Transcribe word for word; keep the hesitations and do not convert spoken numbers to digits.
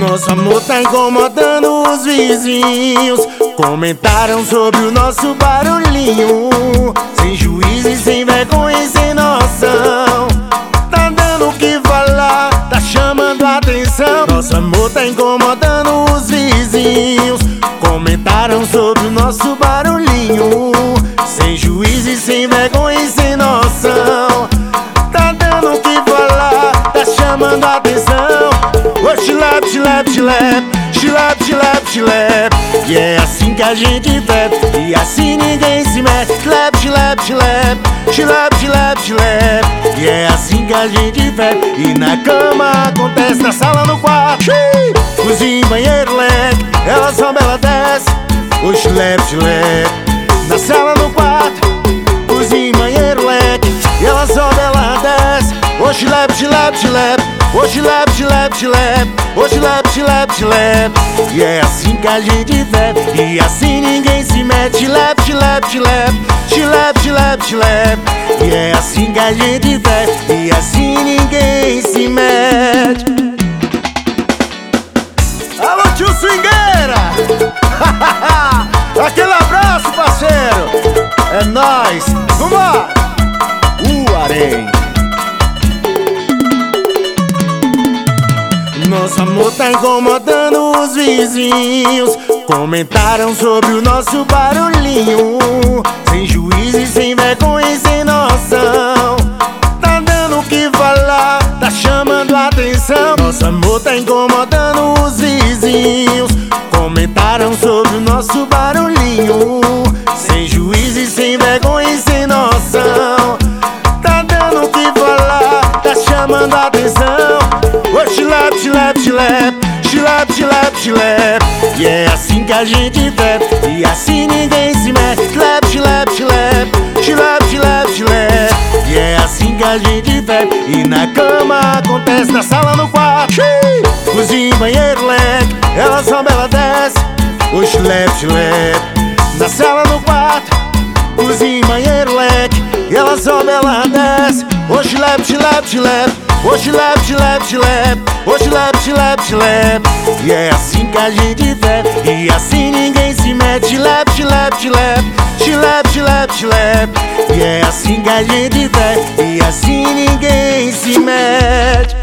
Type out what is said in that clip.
Nosso amor tá incomodando os vizinhos. Comentaram sobre o nosso barulhinho. Sem juízo e sem vergonha e sem noção. Tá dando o que falar, tá chamando a atenção. Nosso amor tá incomodando os vizinhos. Comentaram sobre o nosso barulhinho. Sem juízo e sem vergonha e sem noção. Tá dando o que falar, tá chamando a atenção. Oh, chilap, chilap, chilap, chilap, chilap, chilap. E é assim que a gente vive, e assim ninguém se mete. Chilap, chilap, chilap, chilap, chilap, chilap. E é assim que a gente vive. E na cama acontece, na sala, no quarto, cozinha, banheiro, leque. Ela sobe, ela desce. O chilap, chilap. Na sala, no quarto, cozinha, banheiro, leque. Ela sobe, ela desce. O chilap, chilap, chilap. O chilap, chilap, chilap. O chilap, chilap, chilap. E é assim que a gente vive, e assim ninguém se mete. Chilap, chilap, chilap. Chilap, chilap, chilap. E é assim que a gente vive, e assim ninguém se mete. Alô, tio Swingueira! Aquele abraço, parceiro! É nóis! Vamos lá! O Arém. Nosso amor tá incomodando os vizinhos. Comentaram sobre o nosso barulhinho. Sem juízo e sem vergonha e sem noção. Tá dando o que falar, tá chamando a atenção. Nosso amor tá incomodando os vizinhos. Comentaram sobre o nosso barulhinho. Sem juízo e sem vergonha e sem noção. Tá dando o que falar, tá chamando a atenção. Oh, chilap, chilap, chilap. Chilap, chilap, chilap. E é assim que a gente vive, e assim ninguém se mete. Chilap, chilap, chilap. Chilap, chilap, chilap. E é assim que a gente vive. E na cama acontece, na sala, no quarto, cozinha, banheiro, leque. Ela sobe, ela desce. O chilap, chilap. Na sala, no quarto, cozinha, banheiro, leque. Ela sobe, ela desce. O chilap, chilap, chilap. O chilap, chilap, chilap. O chilap, chilap, chilap. E é assim que a gente vive, e assim ninguém se mete. Chilap, chilap, chilap. Chilap, chilap, chilap. E é assim que a gente vive, e assim ninguém se mete.